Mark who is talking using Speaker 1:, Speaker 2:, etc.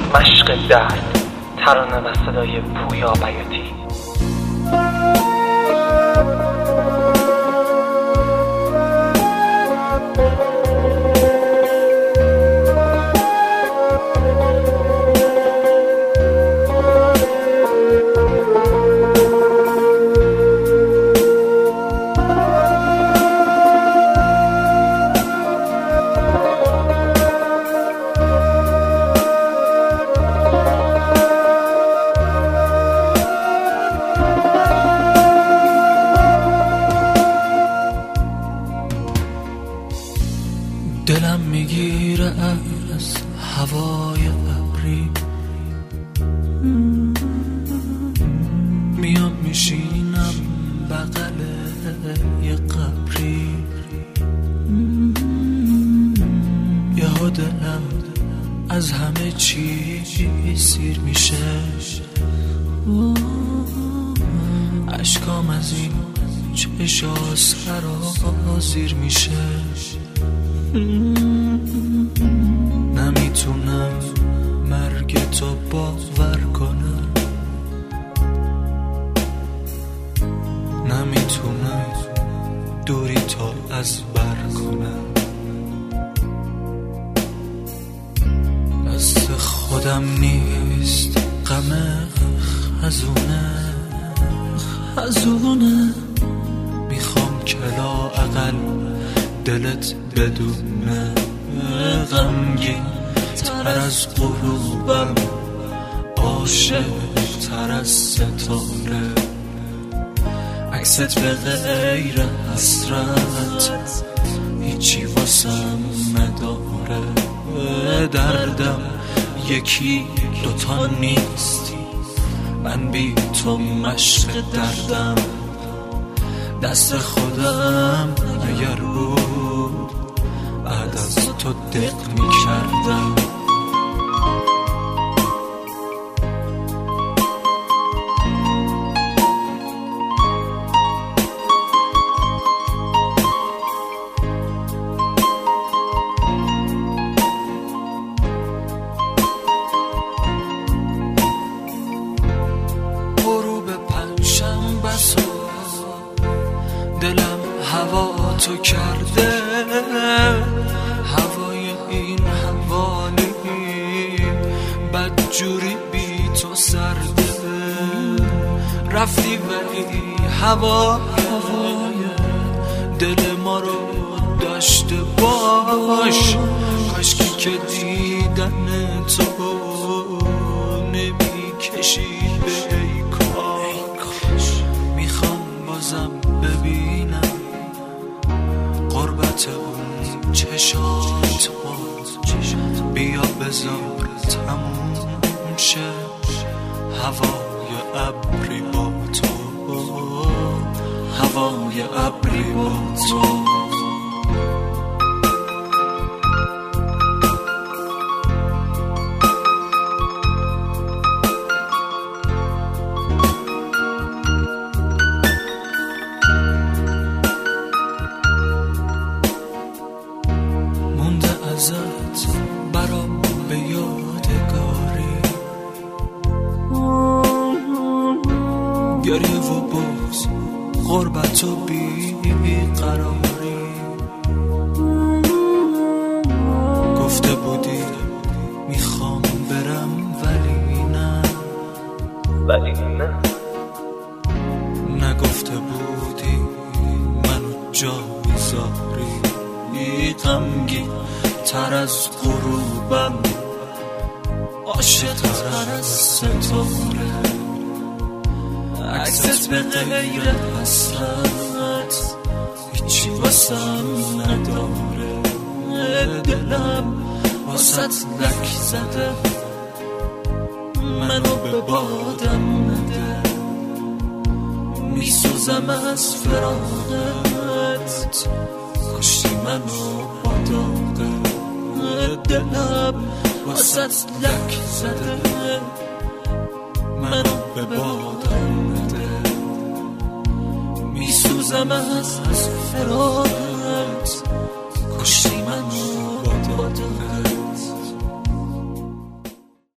Speaker 1: مشق درد، ترانه و صدای پویا بیاتی.
Speaker 2: دلم میگیره از هوای ابری، میام میشینم بغل یه قبری، یهو دلم از همه چی سیر میشه، اشکام از این چشا سرازیر میشه. نمیتونم مرگ تو باور کنم، نمیتونم دوری تو از بر کنم. دست خودم نیست، غم خزونه میخوام که لااقل دلت بدونه غمگین تر از غروبم، عاشق تر از ستاره، عکست به غیر حسرت هیچی واسم نداره. دردم یکی دوتا نیست، من بی تو مشق دردم. دست خودم اگر بود بعد از تو دق می کردم. غروب پنجشنبه دلم هوا تو کرده، هوای این حوالی بدجوری بی تو سرده. رفتی ولی هوای دل ما رو داشته باش، کاشکی که دیدن تو نمی کشید به ای کاش. میخوام بازم ببینم قربت اون چشات، بیا بذار تموم شه هوای ابری با تو، هوای ابری با تو. ازت برام به یادگاری، گریه و بغض، غربت و بیقراری. گفته بودی میخوام برم ولی نه، نگفته بودی منو جا میذاری. غمگین تر از غروبم، عاشق تر از ستاره، عکست به غیر حسرت هیچی واسم نداره. دلم واسط لک زده، منو به بادم نده. میسوزم از فراقت، کشتی منو با داغه. دلم واسط لک زده، منو به بادم نده. میسوزم از فراقت، کشتی